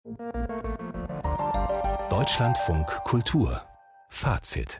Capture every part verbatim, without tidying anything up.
Deutschlandfunk Kultur Fazit.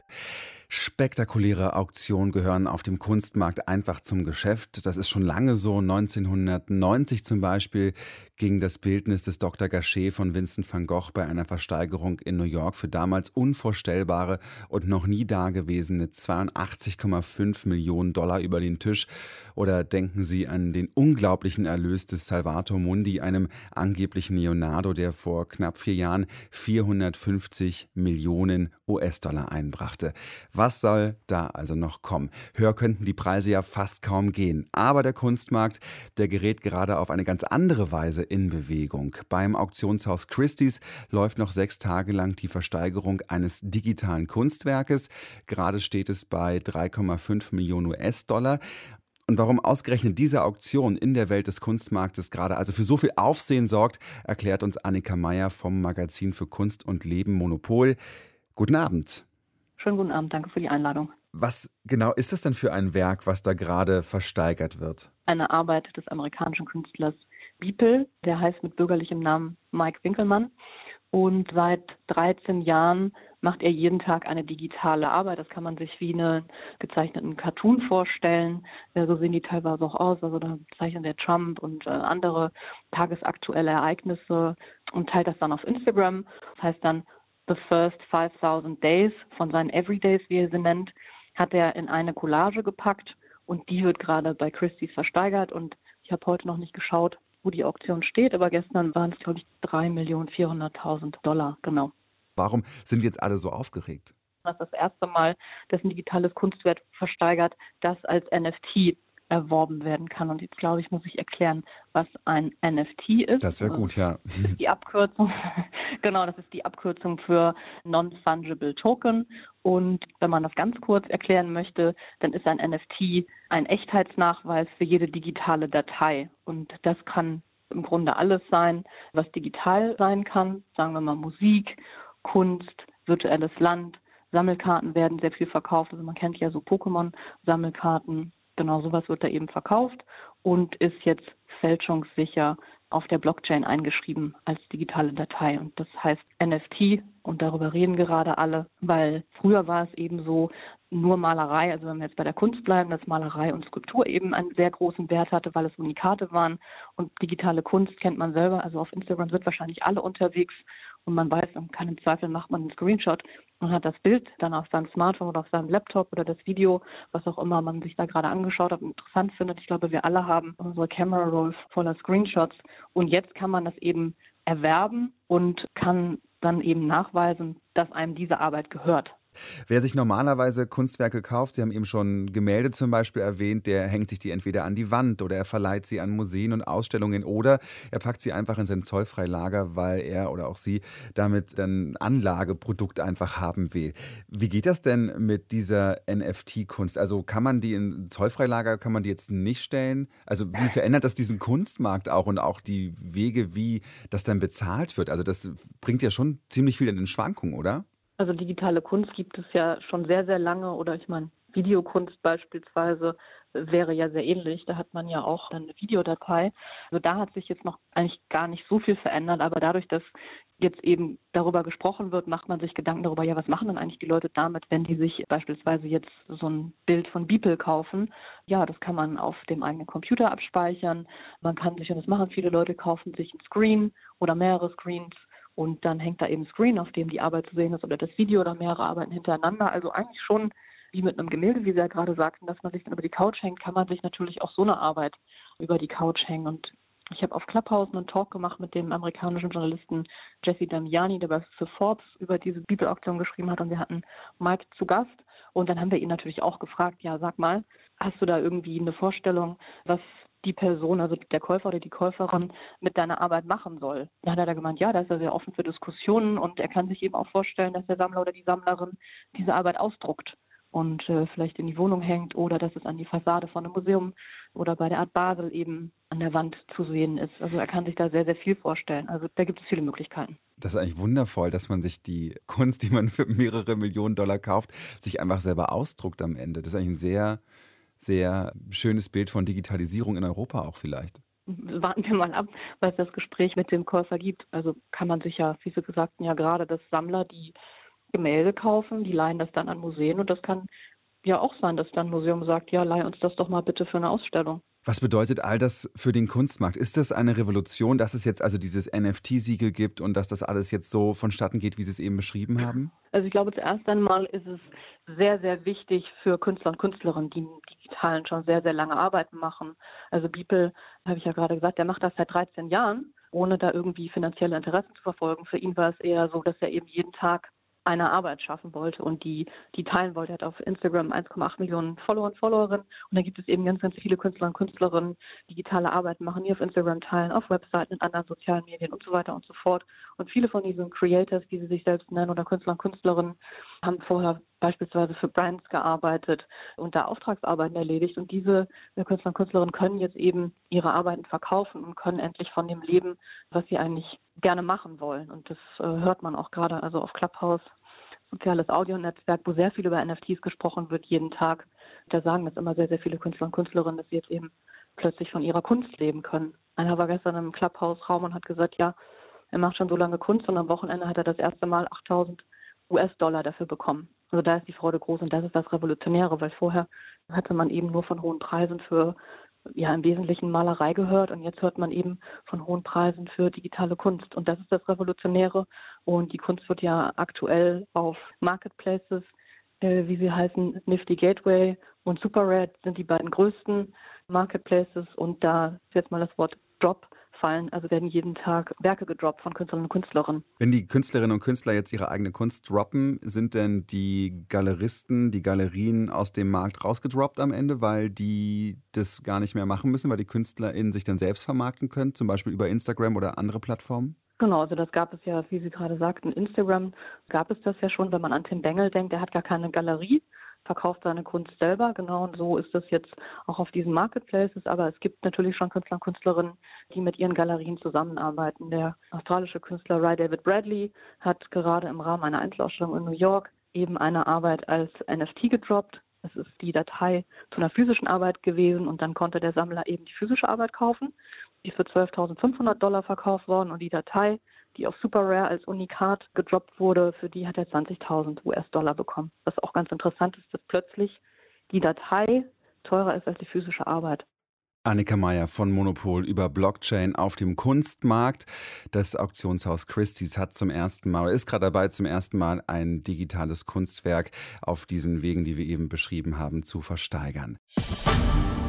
Spektakuläre Auktionen gehören auf dem Kunstmarkt einfach zum Geschäft. Das ist schon lange so. neunzehnhundertneunzig zum Beispiel ging das Bildnis des Doktor Gachet von Vincent van Gogh bei einer Versteigerung in New York für damals unvorstellbare und noch nie dagewesene zweiundachtzig Komma fünf Millionen Dollar über den Tisch. Oder denken Sie an den unglaublichen Erlös des Salvator Mundi, einem angeblichen Leonardo, der vor knapp vier Jahren vierhundertfünfzig Millionen U S-Dollar einbrachte. Was soll da also noch kommen? Höher könnten die Preise ja fast kaum gehen. Aber der Kunstmarkt, der gerät gerade auf eine ganz andere Weise in Bewegung. Beim Auktionshaus Christie's läuft noch sechs Tage lang die Versteigerung eines digitalen Kunstwerkes. Gerade steht es bei drei Komma fünf Millionen U S-Dollar. Und warum ausgerechnet diese Auktion in der Welt des Kunstmarktes gerade also für so viel Aufsehen sorgt, erklärt uns Annika Meyer vom Magazin für Kunst und Leben Monopol. Guten Abend. Schönen guten Abend, danke für die Einladung. Was genau ist das denn für ein Werk, was da gerade versteigert wird? Eine Arbeit des amerikanischen Künstlers Beeple, der heißt mit bürgerlichem Namen Mike Winkelmann. Und seit dreizehn Jahren macht er jeden Tag eine digitale Arbeit. Das kann man sich wie einen gezeichneten Cartoon vorstellen. Ja, so sehen die teilweise auch aus. Also da zeichnet der Trump und äh, andere tagesaktuelle Ereignisse und teilt das dann auf Instagram. Das heißt dann The First five thousand Days von seinen Everydays, wie er sie nennt, hat er in eine Collage gepackt und die wird gerade bei Christie's versteigert. Und ich habe heute noch nicht geschaut, wo die Auktion steht, aber gestern waren es, glaube ich, drei Millionen vierhunderttausend Dollar, genau. Warum sind jetzt alle so aufgeregt? Das ist das erste Mal, dass ein digitales Kunstwerk versteigert, das als N F T erworben werden kann. Und jetzt, glaube ich, muss ich erklären, was ein N F T ist. Das wäre gut, ja. Das ist die Abkürzung. Genau, das ist die Abkürzung für Non-Fungible Token. Und wenn man das ganz kurz erklären möchte, dann ist ein N F T ein Echtheitsnachweis für jede digitale Datei. Und das kann im Grunde alles sein, was digital sein kann. Sagen wir mal Musik, Kunst, virtuelles Land, Sammelkarten werden sehr viel verkauft. Also man kennt ja so Pokémon-Sammelkarten. Genau, sowas wird da eben verkauft und ist jetzt fälschungssicher auf der Blockchain eingeschrieben als digitale Datei. Und das heißt N F T und darüber reden gerade alle, weil früher war es eben so, nur Malerei, also wenn wir jetzt bei der Kunst bleiben, dass Malerei und Skulptur eben einen sehr großen Wert hatte, weil es Unikate waren. Und digitale Kunst kennt man selber, also auf Instagram sind wahrscheinlich alle unterwegs und man weiß, man kann im Zweifel macht man einen Screenshot und hat das Bild dann auf seinem Smartphone oder auf seinem Laptop oder das Video, was auch immer man sich da gerade angeschaut hat und interessant findet. Ich glaube, wir alle haben unsere Camera Rolls voller Screenshots und jetzt kann man das eben erwerben und kann dann eben nachweisen, dass einem diese Arbeit gehört. Wer sich normalerweise Kunstwerke kauft, Sie haben eben schon Gemälde zum Beispiel erwähnt, der hängt sich die entweder an die Wand oder er verleiht sie an Museen und Ausstellungen oder er packt sie einfach in sein Zollfreilager, weil er oder auch sie damit ein Anlageprodukt einfach haben will. Wie geht das denn mit dieser N F T-Kunst? Also kann man die in Zollfreilager, kann man die jetzt nicht stellen? Also wie verändert das diesen Kunstmarkt auch und auch die Wege, wie das dann bezahlt wird? Also das bringt ja schon ziemlich viel in den Schwankungen, oder? Also digitale Kunst gibt es ja schon sehr, sehr lange oder ich meine, Videokunst beispielsweise wäre ja sehr ähnlich. Da hat man ja auch eine Videodatei. Also da hat sich jetzt noch eigentlich gar nicht so viel verändert, aber dadurch, dass jetzt eben darüber gesprochen wird, macht man sich Gedanken darüber, ja, was machen denn eigentlich die Leute damit, wenn die sich beispielsweise jetzt so ein Bild von Beeple kaufen. Ja, das kann man auf dem eigenen Computer abspeichern. Man kann sich, und das machen viele Leute, kaufen sich ein Screen oder mehrere Screens. Und dann hängt da eben ein Screen, auf dem die Arbeit zu sehen ist oder das Video oder mehrere Arbeiten hintereinander. Also eigentlich schon wie mit einem Gemälde, wie Sie ja gerade sagten, dass man sich dann über die Couch hängt, kann man sich natürlich auch so eine Arbeit über die Couch hängen. Und ich habe auf Clubhouse einen Talk gemacht mit dem amerikanischen Journalisten Jesse Damiani, der für Forbes über diese Beeple-Auktion geschrieben hat. Und wir hatten Mike zu Gast. Und dann haben wir ihn natürlich auch gefragt, ja, sag mal, hast du da irgendwie eine Vorstellung, was die Person, also der Käufer oder die Käuferin mit deiner Arbeit machen soll. Da hat er da gemeint, ja, da ist er sehr offen für Diskussionen und er kann sich eben auch vorstellen, dass der Sammler oder die Sammlerin diese Arbeit ausdruckt und äh, vielleicht in die Wohnung hängt oder dass es an die Fassade von einem Museum oder bei der Art Basel eben an der Wand zu sehen ist. Also er kann sich da sehr, sehr viel vorstellen. Also da gibt es viele Möglichkeiten. Das ist eigentlich wundervoll, dass man sich die Kunst, die man für mehrere Millionen Dollar kauft, sich einfach selber ausdruckt am Ende. Das ist eigentlich ein sehr, sehr schönes Bild von Digitalisierung in Europa auch vielleicht. warten wir mal ab, was das Gespräch mit dem Käufer gibt. Also kann man sich ja, wie Sie sagten, ja gerade, dass Sammler die Gemälde kaufen, die leihen das dann an Museen und das kann ja auch sein, dass dann ein Museum sagt, ja, leih uns das doch mal bitte für eine Ausstellung. Was bedeutet all das für den Kunstmarkt? Ist das eine Revolution, dass es jetzt also dieses N F T-Siegel gibt und dass das alles jetzt so vonstatten geht, wie Sie es eben beschrieben haben? Also ich glaube, zuerst einmal ist es sehr, sehr wichtig für Künstler und Künstlerinnen, die im Digitalen schon sehr, sehr lange Arbeiten machen. Also Beeple, habe ich ja gerade gesagt, der macht das seit dreizehn Jahren, ohne da irgendwie finanzielle Interessen zu verfolgen. Für ihn war es eher so, dass er eben jeden Tag eine Arbeit schaffen wollte und die, die teilen wollte. Er hat auf Instagram eins Komma acht Millionen Follower und Followerinnen und da gibt es eben ganz, ganz viele Künstler und Künstlerinnen, die digitale Arbeit machen, die auf Instagram teilen, auf Webseiten, in anderen sozialen Medien und so weiter und so fort. Und viele von diesen Creators, wie sie sich selbst nennen, oder Künstler und Künstlerinnen, haben vorher beispielsweise für Brands gearbeitet und da Auftragsarbeiten erledigt. Und diese Künstler und Künstlerinnen können jetzt eben ihre Arbeiten verkaufen und können endlich von dem leben, was sie eigentlich gerne machen wollen. Und das äh, hört man auch gerade also auf Clubhouse, soziales Audionetzwerk, wo sehr viel über N F Ts gesprochen wird, jeden Tag. Da sagen das immer sehr, sehr viele Künstler und Künstlerinnen, dass sie jetzt eben plötzlich von ihrer Kunst leben können. Einer war gestern im Clubhouse-Raum und hat gesagt, ja, er macht schon so lange Kunst und am Wochenende hat er das erste Mal achttausend U S-Dollar dafür bekommen. Also da ist die Freude groß und das ist das Revolutionäre, weil vorher hatte man eben nur von hohen Preisen für ja im Wesentlichen Malerei gehört und jetzt hört man eben von hohen Preisen für digitale Kunst und das ist das Revolutionäre und die Kunst wird ja aktuell auf Marketplaces, äh, wie sie heißen, Nifty Gateway und SuperRare sind die beiden größten Marketplaces und da ist jetzt mal das Wort Drop fallen, also werden jeden Tag Werke gedroppt von Künstlern und Künstlerinnen. Wenn die Künstlerinnen und Künstler jetzt ihre eigene Kunst droppen, sind denn die Galeristen, die Galerien aus dem Markt rausgedroppt am Ende, weil die das gar nicht mehr machen müssen, weil die KünstlerInnen sich dann selbst vermarkten können, zum Beispiel über Instagram oder andere Plattformen? Genau, also das gab es ja, wie Sie gerade sagten, Instagram gab es das ja schon, wenn man an Tim Bengel denkt, der hat gar keine Galerie, verkauft seine Kunst selber, genau, und so ist das jetzt auch auf diesen Marketplaces, aber es gibt natürlich schon Künstler und Künstlerinnen, die mit ihren Galerien zusammenarbeiten. Der australische Künstler Ray David Bradley hat gerade im Rahmen einer Einzelausstellung in New York eben eine Arbeit als N F T gedroppt. Es ist die Datei zu einer physischen Arbeit gewesen und dann konnte der Sammler eben die physische Arbeit kaufen. Die ist für zwölftausendfünfhundert Dollar verkauft worden und die Datei, die auf SuperRare als Unikat gedroppt wurde, für die hat er zwanzigtausend U S-Dollar bekommen. Was auch ganz interessant ist, dass plötzlich die Datei teurer ist als die physische Arbeit. Annika Meier von Monopol über Blockchain auf dem Kunstmarkt. Das Auktionshaus Christie's hat zum ersten Mal, oder ist gerade dabei, zum ersten Mal ein digitales Kunstwerk auf diesen Wegen, die wir eben beschrieben haben, zu versteigern.